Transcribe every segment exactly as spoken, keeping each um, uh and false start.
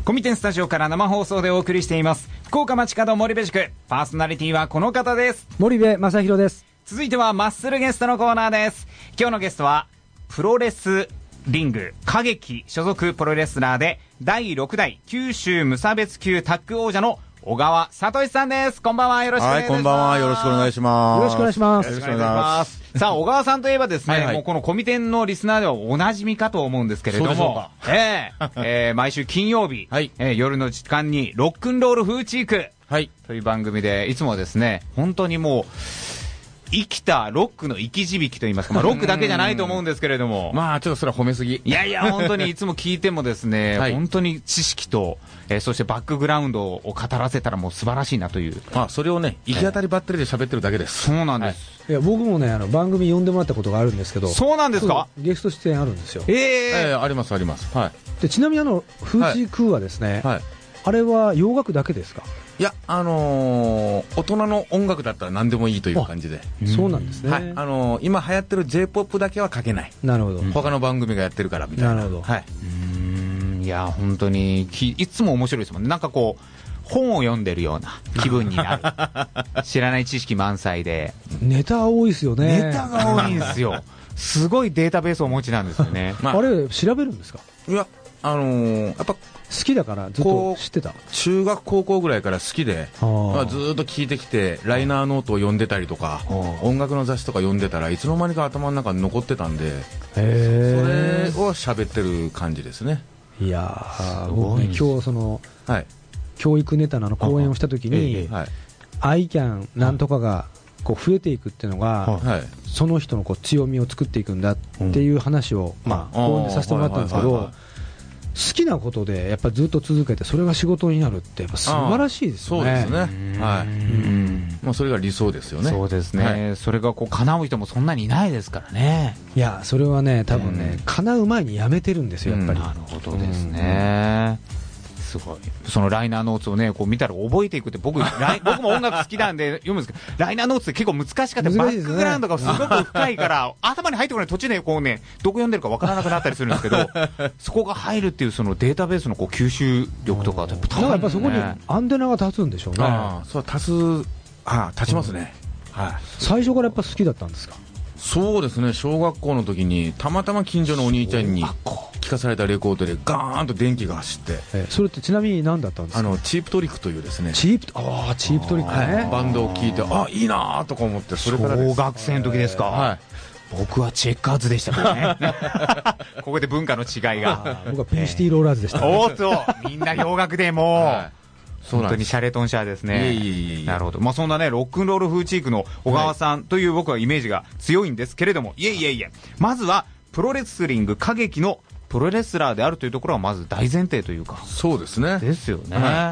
コミテンスタジオから生放送でお送りしています福岡町角森部塾。パーソナリティはこの方です。 森部正弘です。 続いてはマッスルゲストのコーナーです。今日のゲストはプロレスリング歌劇所属プロレスラーでだいろく代九州無差別級タッグ王者の小川聡さんです。こんばんは、よろしくお願いします。 はい、こんばんは、よろしくお願いします。 よろしくお願いします。 よろしくお願いします。さあ、小川さんといえばですね、はいはい、もうこのコミテンのリスナーではおなじみかと思うんですけれども、えーえー、毎週金曜日、はいえー、夜の時間にロックンロール風チーク、はい、という番組でいつもですね、本当にもう生きたロックの生き字引といいますか、まあ、ロックだけじゃないと思うんですけれどもまあちょっとそれは褒めすぎ。 いやいや本当にいつも聞いてもですね、はい、本当に知識と、えー、そしてバックグラウンドを語らせたらもう素晴らしいなという、 まあ、それをね行き当たりばったりで喋ってるだけです、 えー、そうなんです、 はい、いや僕もねあの番組呼んでもらったことがあるんですけど。 そうなんですか。 ゲスト出演あるんですよ。 えー、 えー、ありますあります、はい、 でちなみにあのフーチークーはですね、はいはい、あれは洋楽だけですか。 いや、あのー、大人の音楽だったら何でもいいという感じで。 そうなんですね、 はい、あのー、今流行ってる J-ポップ だけはかけない。 なるほど。 他の番組がやってるからみたいな。 なるほど、 はい、 うーん、いや本当にきいつも面白いですもんね。なんかこう本を読んでるような気分になる知らない知識満載でネタ多いですよね。 ネタが多いんですよすごいデータベースをお持ちなんですよね、 まあ、あれ調べるんですか。 いや、あのー、やっぱ好きだからずっと知ってた。 中学高校ぐらいから好きで、まあ、ずっと聞いてきてライナーノートを読んでたりとか音楽の雑誌とか読んでたらいつの間にか頭の中に残ってたんで、へそれを喋ってる感じですね。 いやー、僕ね今日その、はい、教育ネタのあの講演をした時に、はい、アイキャンなんとかがこう増えていくっていうのが、はい、その人のこう強みを作っていくんだっていう話を、うん、まあ、講演でさせてもらったんですけど、好きなことでやっぱりずっと続けてそれが仕事になるってやっぱ素晴らしいですよね。 そうですね、はい、うん、まあ、それが理想ですよね。 そうですね、はい、それがこう叶う人もそんなにいないですからね。 いやそれはね多分ね、うん、叶う前にやめてるんですよやっぱり、うん、 なるほどですね、うん、すごい。そのライナーノーツをねこう見たら覚えていくって 僕, 僕も音楽好きなんで読むんですけどライナーノーツって結構難しかった、ね、バックグラウンドがすごく深いから頭に入ってこない途中でこうねどこ読んでるかわからなくなったりするんですけどそこが入るっていうそのデータベースのこう吸収力とかやっぱ、 ね、やっぱそこにアンテナが立つんでしょうね。 ああ、そう立つ、ああ立ちますね、うん、はい。 最初からやっぱ好きだったんですか。 そうですね、小学校の時にたまたま近所のお兄ちゃんに聞かされたレコードでガーンと電気が走って、 えー、それってちなみに何だったんですか。 あのチープトリックというですね、 チープあチープトリックね、 はい、バンドを聴いてあいいなとか思って、それから小学生の時ですか、はい、僕はチェッカーズでしたからねここで文化の違いが僕はペンシティローラーズでした、ね、 おーっとみんな洋楽でもう、はい、本当にシャレトンシャーですね。いえいえいえ。なるほど。まあそんなねロックンロール風チークの小川さんという僕はイメージが強いんですけれども、はい、いえいえいえ。まずはプロレスリング歌劇のプロレスラーであるというところはまず大前提というか。 そうですね。 ですよね。 はい、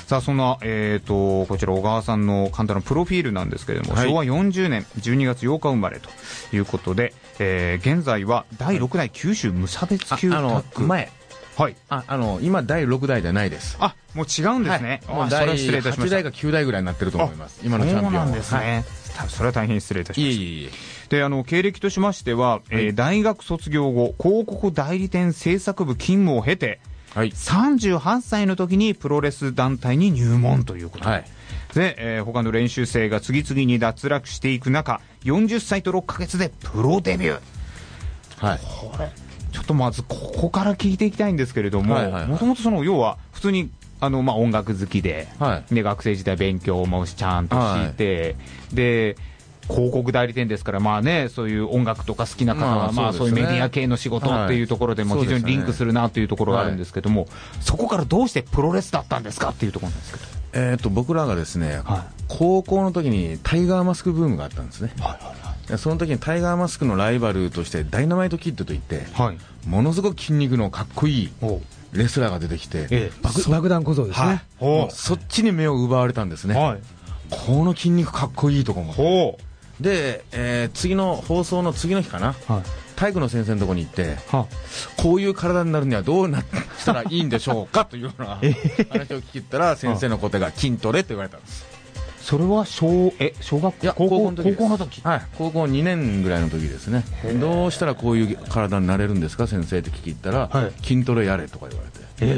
さあそんなえっとこちら小川さんの簡単なプロフィールなんですけれども、はい、しょうわよんじゅうねんじゅうにがつようか生まれということで、えー、現在はだいろく代九州無差別級タッグ。 ああの前。 はい、 ああの今だいろく代じゃないです。 あもう違うんですね、 はい、もうだいはち代かきゅう代ぐらいになってると思います。今のチャンピオンは。 そうなんですね、はい、それは大変失礼いたしました。 いえいえいえ。 であの経歴としましては、はい、えー、大学卒業後広告代理店制作部勤務を経て、はい、さんじゅうはっさいの時にプロレス団体に入門ということで、はい、で、えー、他の練習生が次々に脱落していく中よんじゅっさいとろっかげつでプロデビュー、はい、これちょっとまずここから聞いていきたいんですけれども、もともとその要は普通にあの、まあ、音楽好きで、はい、で学生時代勉強もちゃんとしていて、はい、で広告代理店ですから、まあね、そういう音楽とか好きな方は、まあまあ、そういうメディア系の仕事っていうところでも非常にリンクするなというところがあるんですけども、はい、そこからどうしてプロレスだったんですかっていうところなんですけど、 えー、と僕らがですね、はい、高校の時にタイガーマスクブームがあったんですね、はいはいはい、その時にタイガーマスクのライバルとしてダイナマイトキッドといって、はい、ものすごく筋肉のかっこいいレスラーが出てきて、ええ、爆弾小僧ですね、 はい、そっちに目を奪われたんですね、はい、この筋肉かっこいいとか思って、で、えー、次の放送の次の日かな、はい、体育の先生のところに行って、はあ、こういう体になるにはどうなったらいいんでしょうかというような話を聞いたら先生の答えが筋トレって言われたんです。 それは小え小学校、いや高校の時です。高校の時、 はい、高校にねんぐらいの時ですね。どうしたらこういう体になれるんですか先生って聞いたら、はい、筋トレやれとか言われて、 え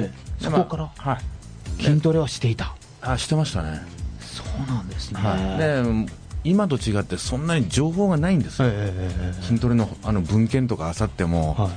そこから、 はい、 筋トレはしていた。 あ、してましたね。 そうなんですね、 はい、で今と違ってそんなに情報がないんですよ、えー、筋トレ の, あの文献とか漁っても、はい、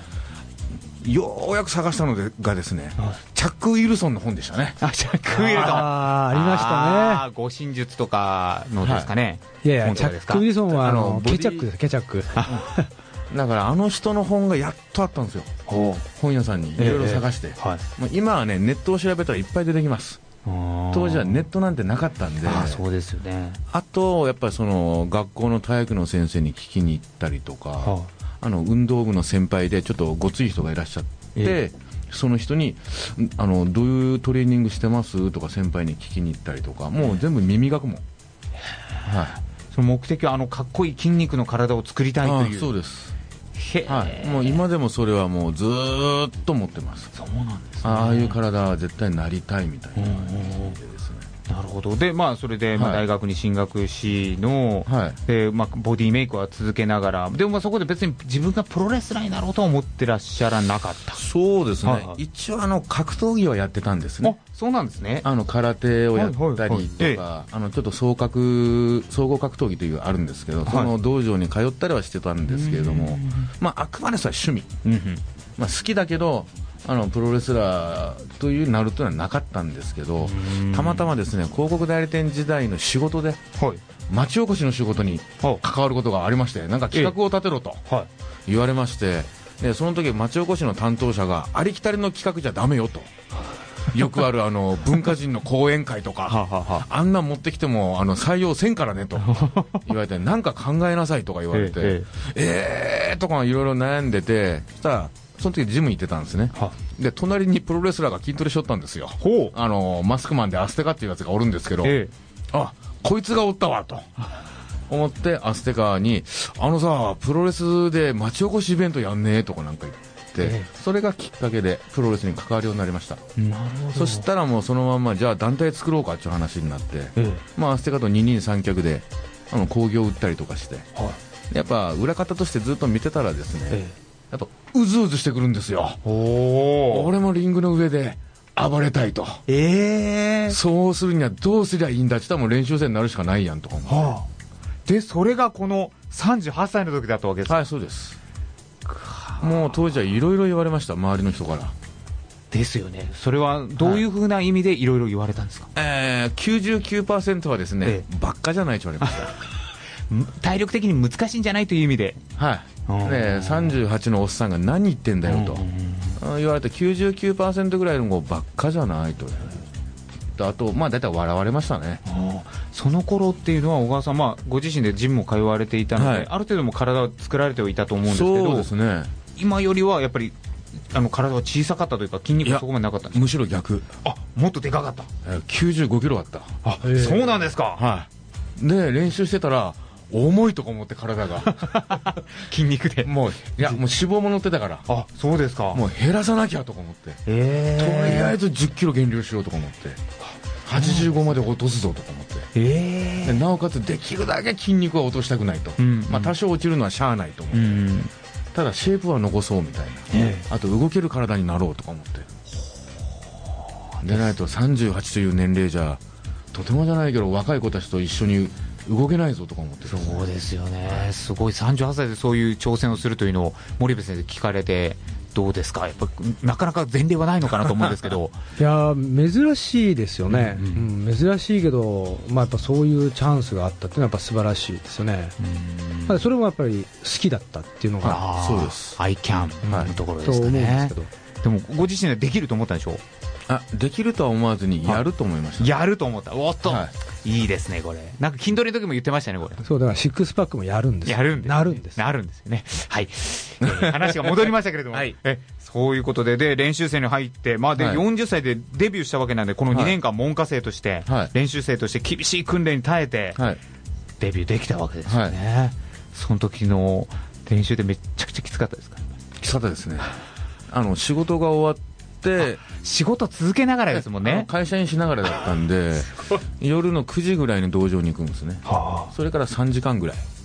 ようやく探したのがですね、はい、チャック・ウィルソンの本でしたね。 あ、チャック・ウィルソン、 あありましたね。 護身術とかのですかね、 はい、いやいやチャック・ウィルソンはあのケチャックです、ケチャックだからあの人の本がやっとあったんですよ、本屋さんにいろいろ探して、えーはい、もう今はねネットを調べたらいっぱい出てきます。当時はネットなんてなかったんで。 あ、そうですよね。 あとやっぱりその学校の体育の先生に聞きに行ったりとか、はあ、あの運動部の先輩でちょっとごつい人がいらっしゃって、えー、その人にあのどういうトレーニングしてますとか先輩に聞きに行ったりとか、もう全部耳学問、 はい、その目的はあのかっこいい筋肉の体を作りたいという。 あ、そうです、はい、もう今でもそれはもうずーっと持ってます。 そうなんですね。 ああいう体は絶対なりたいみたいな感じでですね。 なるほど。で、まあ、それで、まあ、大学に進学しの、はい、で、まあ、ボディメイクは続けながら、でもまあそこで別に自分がプロレスラーになろうとは思ってらっしゃらなかった。 そうですね、 はいはい、 一応あの格闘技はやってたんですね。 あ、そうなんですね。 あの空手をやったりとか、はいはいはい、あのちょっと総格総合格闘技というあるんですけど、はい、その道場に通ったりはしてたんですけれども、まあ、あくまでそれは趣味、うんうん、まあ、好きだけどあのプロレスラーというなるというのはなかったんですけど、たまたまですね広告代理店時代の仕事で、はい、町おこしの仕事に関わることがありまして、なんか企画を立てろと言われまして、でその時町おこしの担当者がありきたりの企画じゃダメよとよくあるあの文化人の講演会とかはははあんなん持ってきてもあの採用せんからねと言われてなんか考えなさいとか言われてええーとかいろいろ悩んでて、そしたらその時ジム行ってたんですね。で隣にプロレスラーが筋トレしとったんですよ。あのマスクマンでアステカっていうやつがおるんですけど、ええ、あ、こいつがおったわと思ってアステカにあのさプロレスで町おこしイベントやんねえとかなんか言って、ええ、それがきっかけでプロレスに関わるようになりました。なるほど。そしたらもうそのまんまじゃあ団体作ろうかっていう話になって、ええ、まあ、アステカと二人三脚であの興行を売ったりとかして、はい、やっぱ裏方としてずっと見てたらですね、ええ、やっぱうずうずしてくるんですよ。お俺もリングの上で暴れたいと、えー、そうするにはどうすりゃいいんだって言ったらもう練習生になるしかないやんとか思って、はあ、でそれがこのさんじゅうはっさいの時だったわけですか。 はい、そうです。もう当時はいろいろ言われました、周りの人から。 ですよね。それはどういうふうな意味でいろいろ言われたんですか。 はい、えー、きゅうじゅうきゅうパーセント はですね、ええ、ばっかじゃないと言われました体力的に難しいんじゃないという意味で、 はい、でさんじゅうはちのおっさんが何言ってんだよと言われて きゅうじゅうきゅうパーセント ぐらいの子ばっかじゃないと。あとまあ大体笑われましたね。 その頃っていうのは小川さん、まあ、ご自身でジムも通われていたので、はい、ある程度も体を作られてはいたと思うんですけど、 そうですね、 今よりはやっぱりあの体は小さかったというか筋肉がそこまでなかったんですか。 むしろ逆。 あ、もっとでかかった。 きゅうじゅうごキロあった。 あ、そうなんですか。 はい。で練習してたら重いとか思って体が筋肉でもういやもう脂肪も乗ってたから。 あ、そうですか。 もう減らさなきゃとか思って、えー、とりあえずじゅっキロ減量しようとか思ってはちじゅうごまで落とすぞとか思って、えー、でなおかつできるだけ筋肉は落としたくないと、うんうん、まあ、多少落ちるのはしゃあないと思って、うんうん、ただシェイプは残そうみたいな、えー、あと動ける体になろうとか思ってでないとさんじゅうはちという年齢じゃとてもじゃないけど若い子たちと一緒に動けないぞとか思って。 そうですよね。すごいさんじゅうはっさいでそういう挑戦をするというのを森部先生聞かれてどうですか。やっぱなかなか前例はないのかなと思うんですけどいや珍しいですよね、うんうんうん、珍しいけど、まあ、やっぱそういうチャンスがあったっていうのはやっぱ素晴らしいですよね。うん、それもやっぱり好きだったっていうのが。 あ、そうです。アイキャンのところですかね、はい、と思うんですけど。でもご自身でできると思ったんでしょう。 あ、できるとは思わずにやると思いました。 やると思った。おっと、はい、いいですねこれ。なんか筋トレの時も言ってましたねこれ。 そうだからシックスパックもやるんですよ。 やるんです、 なるんです。 なるんですよね。はい、えー、話が戻りましたけれども、はい、えそういうことでで練習生に入って、まあ、で、はい、よんじゅっさいでデビューしたわけなんでこのにねんかん門下生として、はい、練習生として厳しい訓練に耐えて、はい、デビューできたわけですよね。はい、その時の練習でめっちゃくちゃきつかったですか。 きつかったですね。あの仕事が終わって仕事続けながらですもんね。 会社員しながらだったんで夜のくじぐらいに道場に行くんですね。はあ、それからさんじかんぐらい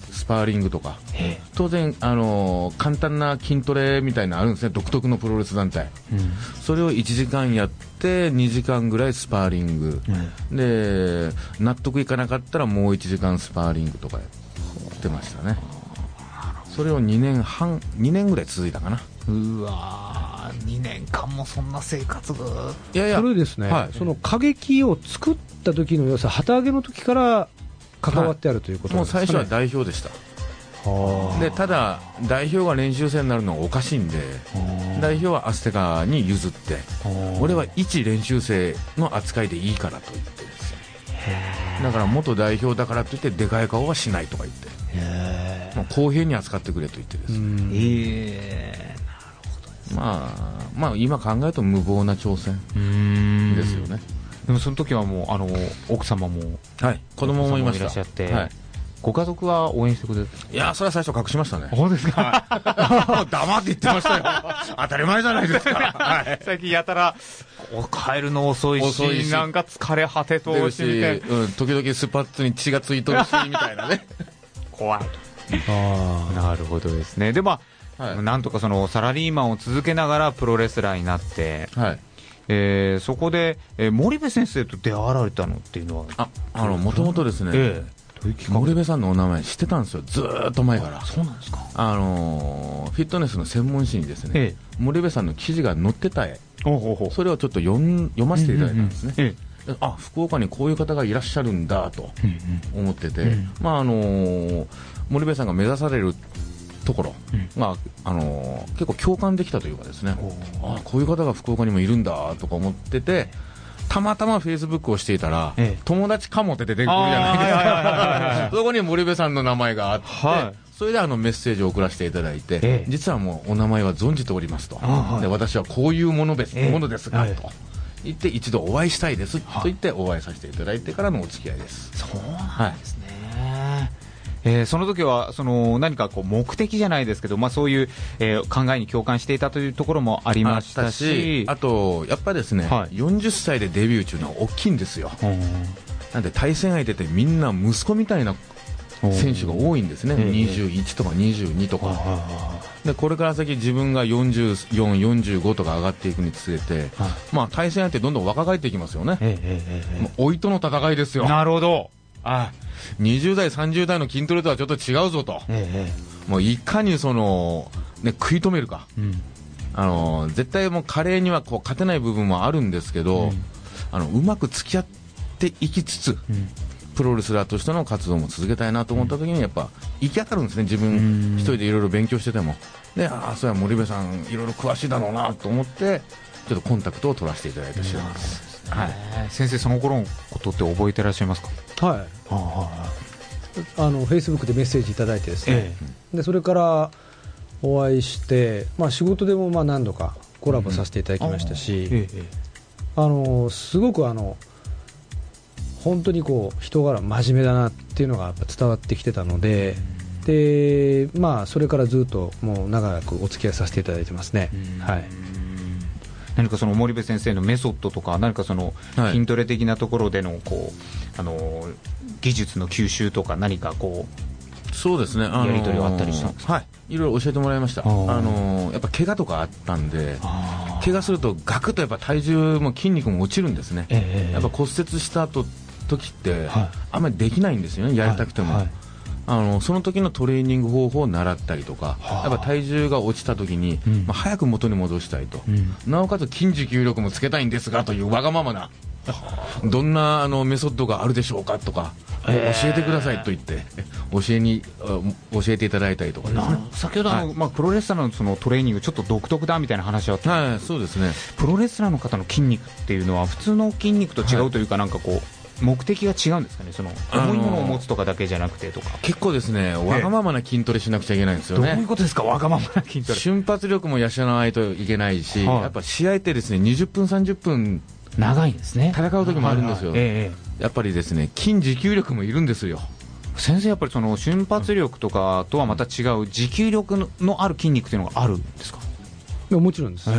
スパーリングとか、当然、あのー、簡単な筋トレみたいなのあるんですね、独特のプロレス団体、うん、それをいちじかんやってにじかんぐらいスパーリング、うん、で納得いかなかったらもういちじかんスパーリングとかやってましたね。それをにねんはんにねんぐらい続いたかな。 うわー、にねんかんもそんな生活が。 いやいや、それですね、はい、その過激を作った時の要するに旗揚げの時から関わってあるということなんですかね。 もう最初は代表でした。でただ代表が練習生になるのがおかしいんで、代表はアステカに譲って、俺は一練習生の扱いでいいからと言ってですよ。だから元代表だからといってでかい顔はしないとか言って、もう公平に扱ってくれと言ってです。 えー、なるほどですね。 まあ、まあ今考えると無謀な挑戦ですよね。 でもその時はもうあの奥様も、 はい、子供もいました。 いらっしゃって、はい、ご家族は応援してくれた？ いや、それは最初隠しましたね。 そうですか。 黙って言ってましたよ。当たり前じゃないですか。はい、 最近やたら帰るの遅いし、遅いしなんか疲れ果てとしみたいな、 うん、時々スパッツに血がついとるしみたいなね。 怖い。あ、なるほどですね。でまあ、はい、なんとかそのサラリーマンを続けながらプロレスラーになって、はい、えー、そこで、えー、森部先生と出会われたのっていうのは、 あ、あのもともとですね、えー、森部さんのお名前知ってたんですよ、ずーっと前から。 そうなんですか。 あのー、フィットネスの専門誌にですね、えー、森部さんの記事が載ってた絵、おほほ、それをちょっと読ん読ませていただいたんですね。うんうんうん、えー、あ、福岡にこういう方がいらっしゃるんだと思ってて、うんうん、まああのー、森部さんが目指されるところ、うん、まああのー、結構共感できたというかですね、あ、こういう方が福岡にもいるんだとか思ってて、たまたまフェイスブックをしていたら、ええ、友達かもって出てくるじゃないですか。そこに森部さんの名前があって、はい、それであのメッセージを送らせていただいて、ええ、実はもうお名前は存じておりますと、はい、で私はこういうものです、ええ、ものですが、ええ、と言って一度お会いしたいです、はい、と言ってお会いさせていただいてからのお付き合いです。 そうなんですね。はい、えー、その時はその何かこう目的じゃないですけど、まあ、そういう、えー、考えに共感していたというところもありましたし、 あとやっぱりですね、はい、よんじゅっさいでデビューというのは大きいんですよ。なんで対戦相手ってみんな息子みたいな選手が多いんですね。にじゅういちとかにじゅうにとかで、これから先自分がよんじゅうよん、よんじゅうごとか上がっていくにつれて、まあ、対戦相手どんどん若返っていきますよね。老いとの戦いですよ。 なるほど。 あ、にじゅう代さんじゅう代の筋トレとはちょっと違うぞと、ええ、もういかにその、ね、食い止めるか、うん、あの絶対もう加齢にはこう勝てない部分もあるんですけど、うん、あのうまく付き合っていきつつ、うん、プロレスラーとしての活動も続けたいなと思った時にやっぱ行き当たるんですね。自分一人でいろいろ勉強してても、で、ああそうや森部さんいろいろ詳しいだろうなと思ってちょっとコンタクトを取らせていただいた次第です。 はい、先生その頃のことって覚えてらっしゃいますか？ はい、あのフェイスブックでメッセージいただいてですね、ええ、でそれからお会いして、まあ、仕事でもまあ何度かコラボさせていただきましたし、うん、あ, ええ、あのすごくあの本当にこう人柄真面目だなっていうのがやっぱ伝わってきてたので、うん、でまあ、それからずっともう長くお付き合いさせていただいてますね。うん、はい、 何かその森部先生のメソッドとか何かその筋トレ的なところでのこう、あの技術の吸収とか何かこうそうですね、あのー、 やり取りはあったりしたんですか？ はい、いろいろ教えてもらいました。あのー、やっぱ怪我とかあったんで、怪我するとガクッとやっぱ体重も筋肉も落ちるんですね。えー、やっぱ骨折した後時って、はい、あんまりできないんですよね、やりたくても。はいはい、あのその時のトレーニング方法を習ったりとか、やっぱ体重が落ちた時に、うん、まあ、早く元に戻したいと、うん、なおかつ筋持久力もつけたいんですがというわがままなどんなあのメソッドがあるでしょうかとか、えー、教えてくださいと言って教えに教えていただいたりとかですね。 先ほどあの、はい、まあ、プロレスラーのそのトレーニングちょっと独特だみたいな話はあった、 はい、そうですね。 プロレスラーの方の筋肉っていうのは普通の筋肉と違うというか、はい、なんかこう目的が違うんですかね。その重いものを持つとかだけじゃなくてとか、 結構ですね、わがままな筋トレしなくちゃいけないんですよね。 どういうことですか、わがままな筋トレ。 瞬発力も養わないといけないし、はい、やっぱ試合ってですねにじゅっぷんさんじゅっぷん長いんですね。 戦う時もあるんですよ。はいはい、ええ、やっぱりですね筋持久力もいるんですよ。 先生、やっぱりその瞬発力とかとはまた違う持久力のある筋肉っていうのがあるんですか？ もちろんです。はい、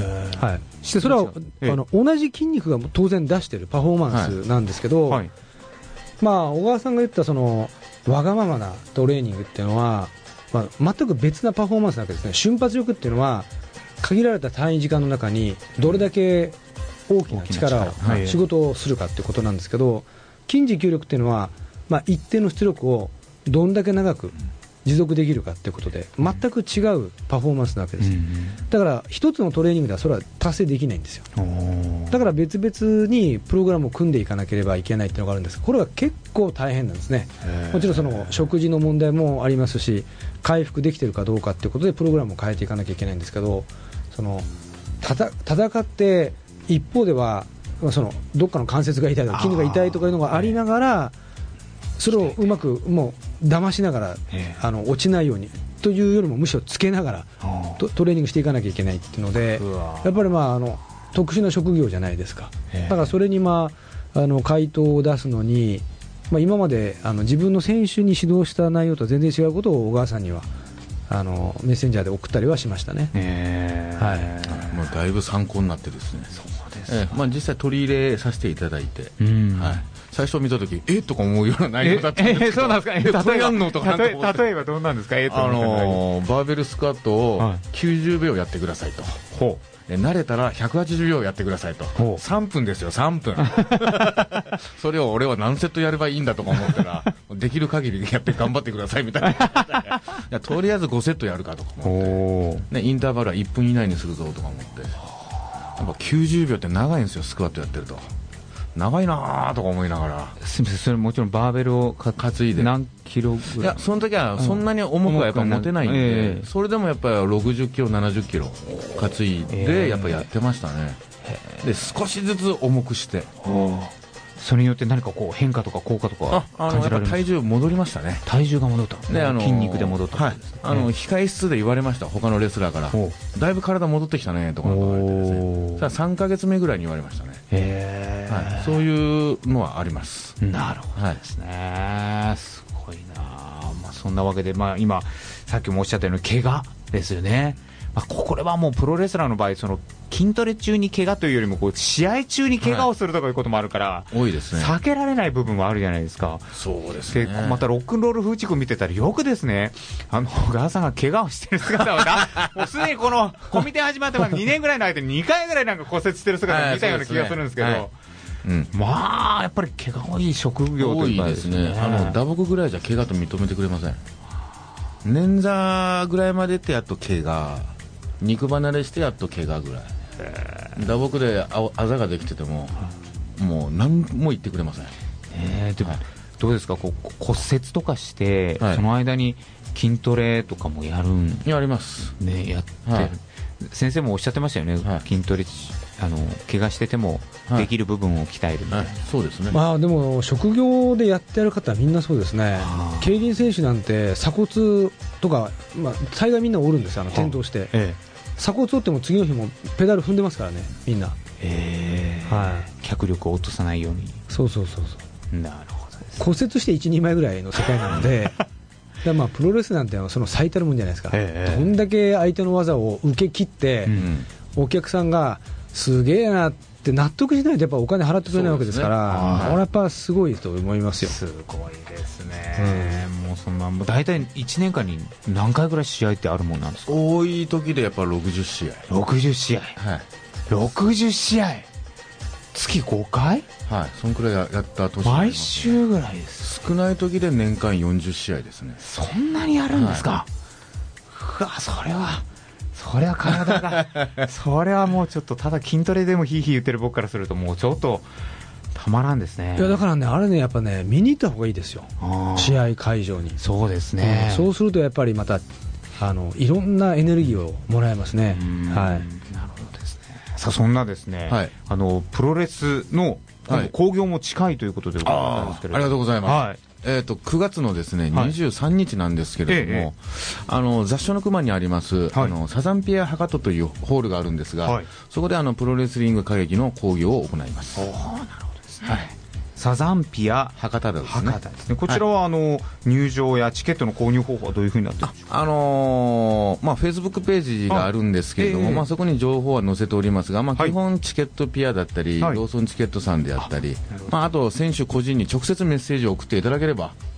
してそれはあの同じ筋肉が当然出しているパフォーマンスなんですけど、はいはい、まあ、小川さんが言ったそのわがままなトレーニングっていうのは、まあ、全く別なパフォーマンスなわけですね。瞬発力っていうのは限られた単位時間の中にどれだけ大きな力を仕事をするかっていうことなんですけど、筋持久力っていうのは、まあ、一定の出力をどんだけ長く持続できるかっていうことで全く違うパフォーマンスなわけです。だから一つのトレーニングではそれは達成できないんですよ。だから別々にプログラムを組んでいかなければいけないっていうのがあるんです。これは結構大変なんですね。もちろんその食事の問題もありますし、回復できているかどうかっていうことでプログラムを変えていかなきゃいけないんですけど、そのたた戦って一方ではそのどっかの関節が痛いとか筋肉が痛いとかいうのがありながら、それをうまくもう騙しながらあの落ちないようにというよりもむしろつけながらト, トレーニングしていかなきゃいけないっていうので、やっぱりまああの特殊な職業じゃないですか。だからそれにまああの回答を出すのに、まあ、今まであの自分の選手に指導した内容とは全然違うことを小川さんにはあのメッセンジャーで送ったりはしましたね。 はい、もうだいぶ参考になってですね。そうです、えーまあ、実際取り入れさせていただいて、うんはい、最初見たときえっとか思うような内容だったんですけど、ええそうなんですか。例えばのとか例え例えばどうなんですか。えー、とあのー、バーベルスクワットをきゅうじゅうびょうやってくださいと、はい、慣れたらひゃくはちじゅうびょうやってくださいと、さんぷんですよさんぷんそれを俺は何セットやればいいんだとか思ったらできる限りやって頑張ってくださいみたいないやとりあえずごセットやるかとか思って、ね、インターバルはいっぷん以内にするぞとか思って、やっぱきゅうじゅうびょうって長いんですよ、スクワットやってると。長いなーとか思いながら。 すみません、それもちろんバーベルを担いで何キロぐらい。 いやその時はそんなに重くはやっぱ持てないんで、うんえー、それでもやっぱりろくじゅっキロななじゅっキロ担いでやっぱやってましたね。で少しずつ重くして、 それによって何かこう変化とか効果とか感じられるんですか。 体重戻りましたね。 体重が戻った、ね、あの筋肉で戻った、 はい、あの控室で言われました、他のレスラーから。だいぶ体戻ってきたねとか言われてですね、さあさんかげつめぐらいに言われましたね。へー、はい、そういうのはあります。 なるほどですね、はい、すごいな、まあ、そんなわけで、まあ、今さっきもおっしゃったように怪我ですよね。まあ、これはもうプロレスラーの場合、その筋トレ中に怪我というよりもこう試合中に怪我をするとかいうこともあるから、はい、 多いですね。 避けられない部分はあるじゃないですか。 そうですね。 でまたロックンロール風チク見てたらよくですね、あの小川さんが怪我をしてる姿をもうすでにこのコミテ始まってまでにねんぐらいの間ににかいぐらいなんか骨折してる姿を見たような気がするんですけど、はいはいうん、まあやっぱり怪我多い職業というかですね。 多いですね。あの打撲ぐらいじゃ怪我と認めてくれません。捻挫ぐらいまでってやっと怪我、肉離れしてやっと怪我ぐらい、打撲であざができててももう何も言ってくれません。 えー、でも、はい、どうですか、こう骨折とかして、はい、その間に筋トレとかもやるんやります、 ね、やってる、はい、先生もおっしゃってましたよね、はい、筋トレあの怪我しててもできる部分を鍛えるみたいな、はいはい、 そうですね。 まあ、でも職業でやってやる方はみんなそうですね。競輪選手なんて鎖骨とか、まあ、大概みんな折るんですよ、あの転倒して、ええ、鎖骨折っても次の日もペダル踏んでますからね、みんな、 えーはい、脚力を落とさないように。 そうそうそうそう、 なるほどです、ね、 骨折していちにんまえぐらいの世界なのでだまあプロレスなんてその最たるもんじゃないですか、えー、どんだけ相手の技を受け切って、うん、お客さんがすげえなって納得しないとやっぱお金払ってくれないわけですから、これやっぱすごいと思いますよ。 すごいですね、うん、もうそんなもう大体いちねんかんに何回ぐらい試合ってあるもんなんですか。 多い時でやっぱろくじゅっしあい。 ろくじゅっしあい、はい、ろくじゅっしあい、月ごかい、 はい、そんくらいやった年、 毎週ぐらいです。 少ない時で年間よんじゅっしあいですね。 そんなにやるんですか、はい、うわ、それはそれは体がそれはもうちょっと、ただ筋トレでもヒーヒー言ってる僕からするともうちょっとたまらんですね。 いやだからね、あれね、やっぱね、見に行った方がいいですよ、試合会場に。 そうですね、 うん、そうするとやっぱりまたあのいろんなエネルギーをもらえますね。はい、 なるほどですね。さあそんなですね、はい、あのプロレスの興行も近いということで伺ったんですけれども、 ありがとうございます。はい、えー、とくがつのですね、にじゅうさんにちなんですけれども、はいええ、あの雑所の熊にあります、はい、あのサザンピア博多というホールがあるんですが、はい、そこであのプロレスリング歌劇の興行を行います。 おー、なるほどですね、はい、サザンピア博多ですね。 博多ですね。こちらはあの、はい、入場やチケットの購入方法はどういうふうになってるんですか。 あのーまあ、フェイスブックページがあるんですけれども、えーまあ、そこに情報は載せておりますが、まあ、基本チケットピアだったり、はい、ローソンチケットさんであったり、あ、まあ、あと選手個人に直接メッセージを送っていただければ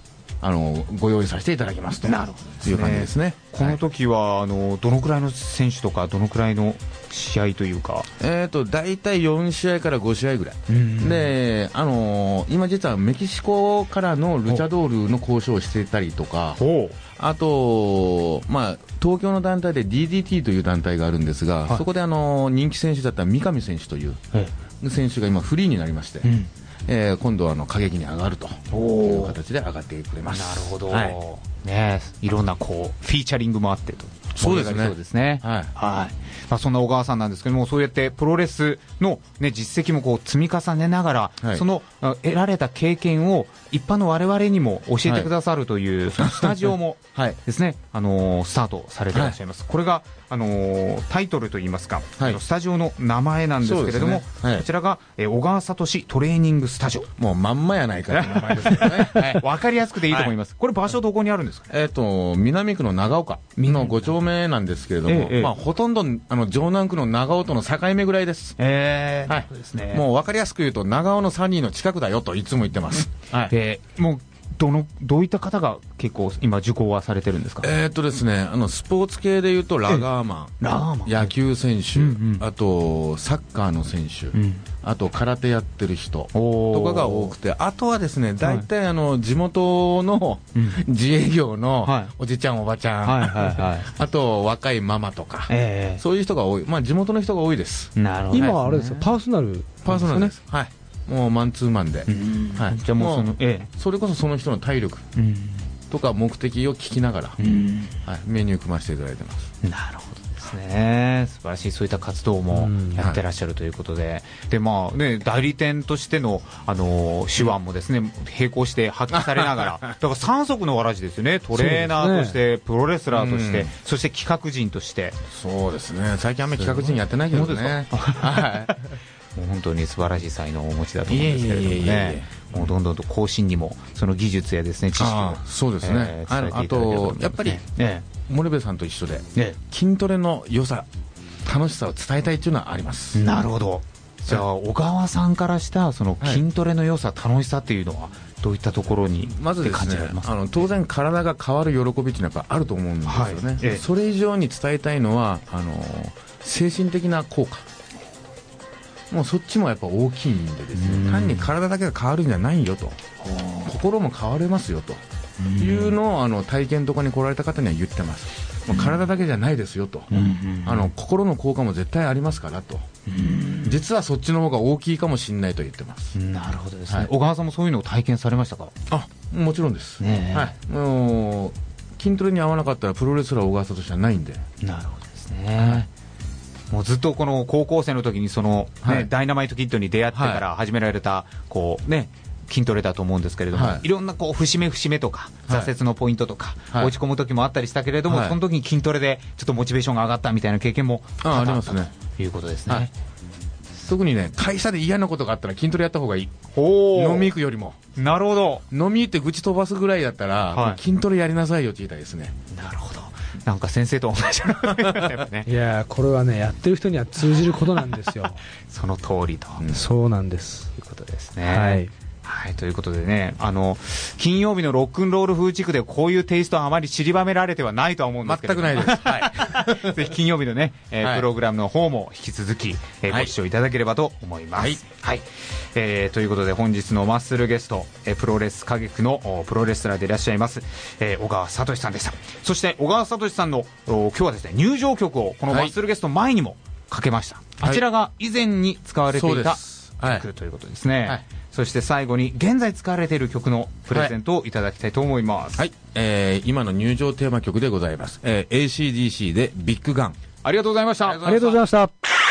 あのご用意させていただきますという感じですね。 この時は、はい、あのどのくらいの選手とかどのくらいの試合というか、 えーと大体よん試合からご試合ぐらい、うん、で、あのー、今実はメキシコからのルチャドールの交渉をしていたりとか、あと、まあ、東京の団体で ディーディーティー という団体があるんですが、はい、そこで、あのー、人気選手だった三上選手という選手が今フリーになりまして、うん、えー、今度はあの過激に上がるという形で上がってくれます。 なるほど、はい、ね、いろんなこうフィーチャリングもあってと。 そうですね。 そうですね。はい。はい。まあ、そんな小川さんなんですけども、そうやってプロレスの、ね、実績もこう積み重ねながら、はい、その得られた経験を一般の我々にも教えてくださるという、はい、そのスタジオもですね、はい、あのー、スタートされていらっしゃいます。はい、これが、あのー、タイトルといいますか、はい、スタジオの名前なんですけれども、ね、はい、こちらが、えー、小川聡トレーニングスタジオ。 もうまんまやないかって名前ですよね。 はい、わかりやすくていいと思います。はい、これ場所どこにあるんですか？ えっと、南区の長岡のご丁目なんですけれども、ええ、まあ、ほとんどあの城南区の長尾との境目ぐらいです。 えー、 はい、そうですね。もう分かりやすく言うと長尾のサニーの近くだよといつも言ってます。 はい、でもうどのどういった方が結構今受講はされてるんですか？ えーっとですね、あのスポーツ系でいうとラガーマン、 ラガーマン、 野球選手、うんうん、あとサッカーの選手、うん、あと空手やってる人とかが多くて、あとはですね、大体あの地元の、うん、自営業のおじちゃんおばちゃん、はいはいはい、あと若いママとか、えー、そういう人が多い、まあ地元の人が多いです。 なるほど、ね、今はあれですよ、パーソナル、 パーソナルです。はい。もうマンツーマンで、はい、 じゃあもうその、ええ、 それこそその人の体力とか目的を聞きながら、はい、メニュー組ませていただいてます。 なるほどですね。素晴らしい、そういった活動もやってらっしゃるということで、はい、でまあね、代理店としての、あのー、手腕もですね並行して発揮されながらだから三足のわらじですよね。トレーナーとして、ね、プロレスラーとして、そして企画人として。 そうですね、最近あんまり企画人やってないけどね。 もう本当に素晴らしい才能をお持ちだと思うんですけれどもね、もうどんどんと後進にもその技術やですね、知識を、 そうですね、えー、伝えていただければと思いますね。あとやっぱり、ね、森部さんと一緒で、ね、筋トレの良さ、楽しさを伝えたいというのはあります。 なるほど。じゃあ小川さんからしたその筋トレの良さ、はい、楽しさっていうのはどういったところにまずですね、あの当然体が変わる喜びっていうのはやっぱあると思うんですよね。はい、ええ、それ以上に伝えたいのはあの精神的な効果、もうそっちもやっぱ大きいんでですね、単に体だけが変わるんじゃないよと、心も変われますよというのをあの体験とかに来られた方には言ってます。もう体だけじゃないですよと、あの心の効果も絶対ありますからと、実はそっちの方が大きいかもしれないと言ってます。 なるほどですね。はい、小川さんもそういうのを体験されましたか？ あ、もちろんです。ね、はい、もう筋トレに合わなかったらプロレスラー小川さんとしてはないんで。 なるほどですね。はい、もうずっとこの高校生の時にその、ね、はい、ダイナマイトキッドに出会ってから始められたこう、ね、筋トレだと思うんですけれども、はい、いろんなこう節目節目とか挫折のポイントとか、はい、落ち込む時もあったりしたけれども、はい、その時に筋トレでちょっとモチベーションが上がったみたいな経験もあありますね。 ということですね。はい、 特にね、会社で嫌なことがあったら筋トレやった方がいい。飲み行くよりも。 なるほど。 飲み行って愚痴飛ばすぐらいだったら、はい、筋トレやりなさいよって言いたいですね。 なるほど。なんか先生と同じな、 ね、いやこれはね、やってる人には通じることなんですよ。 その通りと、 うん、そうなんです。 ということですね。はい、はい、ということでね、あの金曜日のロックンロール風地区でこういうテイストはあまり散りばめられてはないとは思うんですけど、 全くないです。 はい、ぜひ金曜日のね、えーはい、プログラムの方も引き続き、えー、ご視聴いただければと思います。はい、はい、えー、ということで本日のマッスルゲスト、えー、プロレス歌劇のプロレスラーでいらっしゃいます、えー、小川聡さんでした。そして小川聡さんの今日はですね、入場曲をこのマッスルゲスト前にもかけました。はい、あちらが以前に使われていた曲、はい、ということですね。はい、そして最後に現在使われている曲のプレゼントをいただきたいと思います。 はい、えー、今の入場テーマ曲でございます。えー、エーシーディーシー でビッグガン。 ありがとうございました。 ありがとうございました。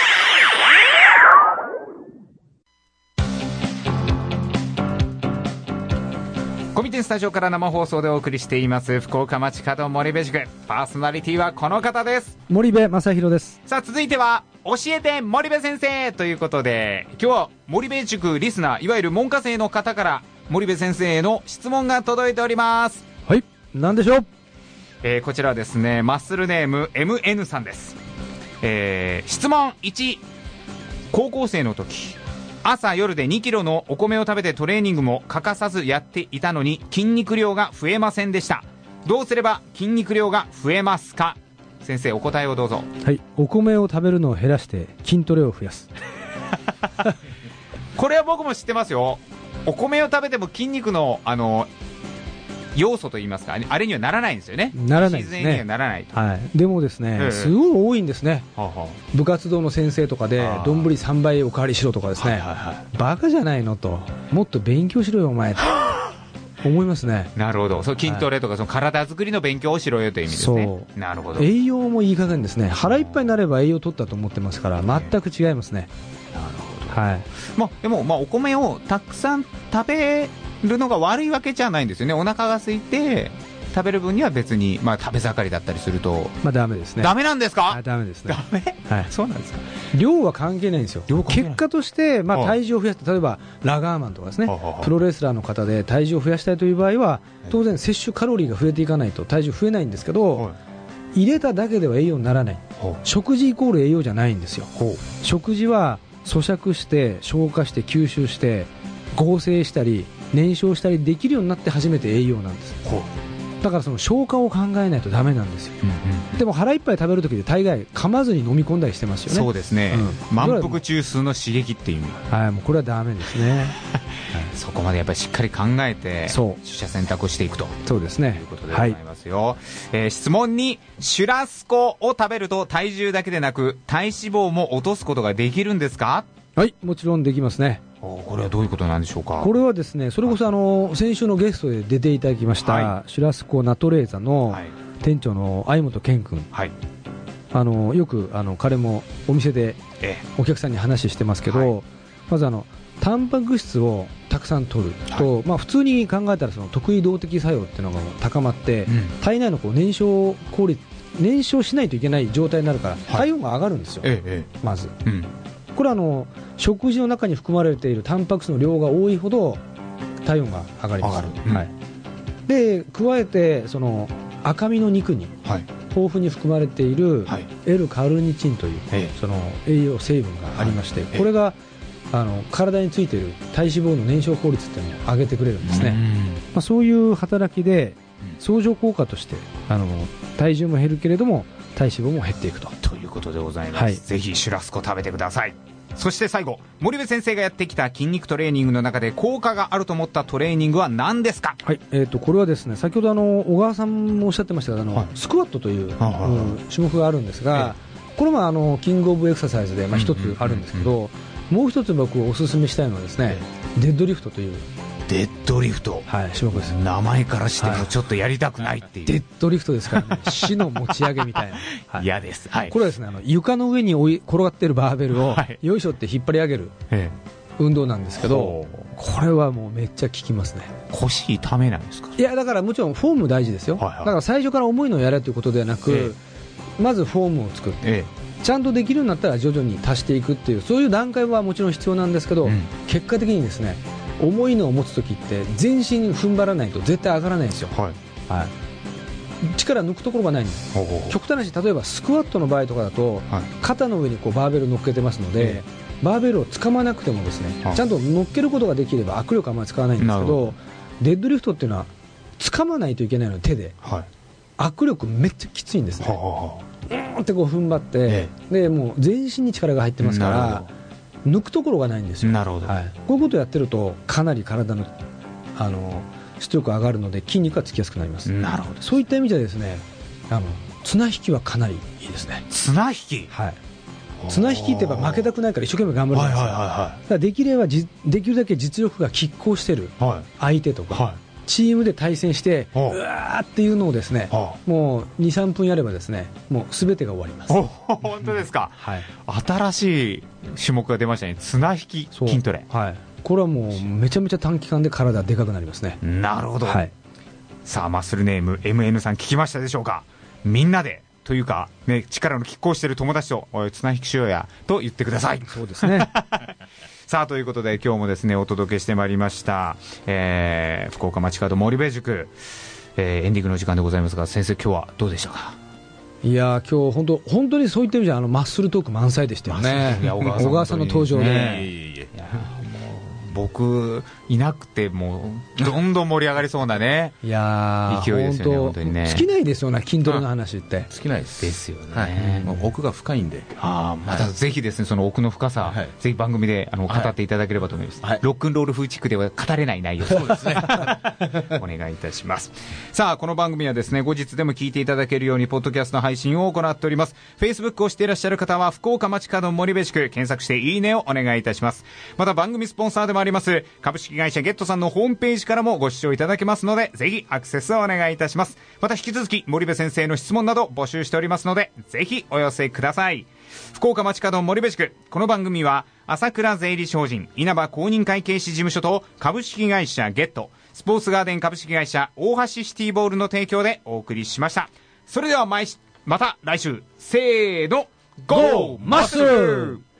コミテンスタジオから生放送でお送りしています福岡町角森部塾、パーソナリティはこの方です。 森部正弘です。 さあ続いては教えて森部先生ということで、今日は森部塾リスナー、いわゆる門下生の方から森部先生への質問が届いております。 はい、何でしょう。 えー、こちらはですね、マッスルネーム エムエヌ さんです。えー、質問いち、高校生の時朝夜でにキロのお米を食べてトレーニングも欠かさずやっていたのに筋肉量が増えませんでした。どうすれば筋肉量が増えますか。先生お答えをどうぞ。 はい、お米を食べるのを減らして筋トレを増やすこれは僕も知ってますよ。お米を食べても筋肉のあの要素といいますか、あれにはならないんですよね。 ならないですね。 自然にはならないと、 はい、でもですね、ええ、すごい多いんですね、はあはあ、部活動の先生とかで丼さんばいおかわりしろとかですね、はいはいはい、バカじゃないのと、もっと勉強しろよお前と思いますね。 なるほど、そう筋トレとか、はい、その体作りの勉強をしろよという意味ですね。そう、なるほど。 栄養もいい加減ですね。腹いっぱいになれば栄養を取ったと思ってますから全く違いますね。 なるほど、はい。まあ、でも、まあ、お米をたくさん食べるのが悪いわけじゃないんですよね。お腹が空いて食べる分には別に、まあ、食べ盛りだったりすると、 まあ、ダメですね。 ダメなんですか。 あ、ダメですね。 ダメ、はい、そうなんですか。 量は関係ないんですよ。結果として、まあ、体重を増やして、例えばラガーマンとかですね、プロレスラーの方で体重を増やしたいという場合は当然摂取カロリーが増えていかないと体重増えないんですけど、入れただけでは栄養にならない。食事イコール栄養じゃないんですよ。食事は咀嚼して消化して吸収して合成したり燃焼したりできるようになって初めて栄養なんです。だからその消化を考えないとダメなんですよ、うんうん、でも腹いっぱい食べるときで大概噛まずに飲み込んだりしてますよね。 そうですね、うん、満腹中枢の刺激っていう意味、 はい、もうこれはダメですね、はい、 そこまでやっぱりしっかり考えて取捨選択をしていくと。 そうですね、 ということでございますよ、はい。えー、質問に、シュラスコを食べると体重だけでなく体脂肪も落とすことができるんですか。 はい、もちろんできますね。 これはどういうことなんでしょうか。 これはですね、それこそあの先週のゲストで出ていただきました、はい、シュラスコナトレーザの店長の相本健君、はい、あのよくあの彼もお店でお客さんに話してますけど、はい、まずあのタンパク質をたくさん取ると、はい、まあ、普通に考えたらその特異動的作用っていうのが高まって、うん、体内のこう燃焼効率燃焼しないといけない状態になるから、はい、体温が上がるんですよ、ええ、まず、うん、これはあの食事の中に含まれているタンパク質の量が多いほど体温が上がります、うん、はい、で加えてその赤身の肉に豊富に含まれている L カルニチンという、はい、その栄養成分がありまして、はい、これがあの体についている体脂肪の燃焼効率っていうのを上げてくれるんですね。まあ、そういう働きで相乗効果としてあの体重も減るけれども体脂肪も減っていくとということでございます、はい、ぜひシュラスコ食べてください。そして最後、森部先生がやってきた筋肉トレーニングの中で効果があると思ったトレーニングは何ですか。 はい、えー、とこれはですね、先ほどあの小川さんもおっしゃってましたが、あの、はい、スクワットという、はいはいはい、種目があるんですが、えー、これもあのキングオブエクササイズで、まあ、一つあるんですけど、うんうんうんうん、もう一つ僕おすすめしたいのはですね、えー、デッドリフトというデッドリフト、 はい、種目です。 名前からしてもちょっとやりたくないっていう、 はい、デッドリフトですからね死の持ち上げみたいな、 はい、嫌です、はい、 これはですね、あの床の上に置い転がっているバーベルを、はい、よいしょって引っ張り上げる運動なんですけど、これはもうめっちゃ効きますね。 腰痛めないんですか。 いや、だからもちろんフォーム大事ですよ、はいはい、だから最初から重いのをやれということではなく、ええ、まずフォームを作って、ええ、ちゃんとできるようになったら徐々に足していくっていう、そういう段階はもちろん必要なんですけど、うん、結果的にですね、重いのを持つときって全身踏ん張らないと絶対上がらないんですよ、はいはい、力抜くところがないんです。ほうほうほう。極端な話、例えばスクワットの場合とかだと、はい、肩の上にこうバーベルを乗っけてますので、えー、バーベルを掴まなくてもですね、はい、ちゃんと乗っけることができれば握力はあまり使わないんですけど、デッドリフトっていうのは掴まないといけないので手で、はい、握力めっちゃきついんですね。はははうーんってこう踏ん張って、えー、でもう全身に力が入ってますから抜くところがないんですよ。 なるほど、 はい、こういうことをやってるとかなり体の、あの出力が上がるので筋肉がつきやすくなります。 なるほど。 そういった意味ではですね、あの綱引きはかなりいいですね。 綱引き、 はい、綱引きってやっぱ負けたくないから一生懸命頑張るんですよ、はいはいはいはい、だからできればじできるだけ実力が拮抗している相手とか、はい、チームで対戦してうわーっていうのをですね、もう にさんぷんやればですね、もう全てが終わります。 本当ですか、はい、新しい種目が出ましたね、綱引き筋トレ。 はい、これはもうめちゃめちゃ短期間で体でかくなりますね。 なるほど、はい、さあマッスルネーム エムエヌ さん聞きましたでしょうか。みんなでというか、ね、力の拮抗している友達とおい綱引きしようやと言ってください。 そうですねさあということで今日もですねお届けしてまいりました、えー、福岡町角森部塾、えー、エンディングの時間でございますが、先生今日はどうでしたか。 いや今日本当本当にそういった意味じゃあのマッスルトーク満載でしたよね。小川さんの登場で、ね、いやいや僕いなくてもうどんどん盛り上がりそうなねいや勢いですよね。本当にね尽きないですよね筋トレの話って、うん、 尽きないですですよね、 はい、もう奥が深いんで、 あまたぜひですねその奥の深さ、はい、ぜひ番組であの語っていただければと思います、はい、ロックンロール風地区では語れない内容そうですねお願いいたします。さあこの番組はですね後日でも聞いていただけるようにポッドキャストの配信を行っております。 Facebook をしていらっしゃる方は福岡町角森部地区検索していいねをお願いいたします。また番組スポンサーでもあります株式会社ゲットさんのホームページからもご視聴いただけますのでぜひアクセスをお願いいたします。また引き続き森部先生の質問など募集しておりますのでぜひお寄せください。福岡町角森部地区、この番組は朝倉税理商人稲葉公認会計士事務所と株式会社ゲットスポーツガーデン株式会社大橋シティボールの提供でお送りしました。それではまた来週せーのゴーマッスル。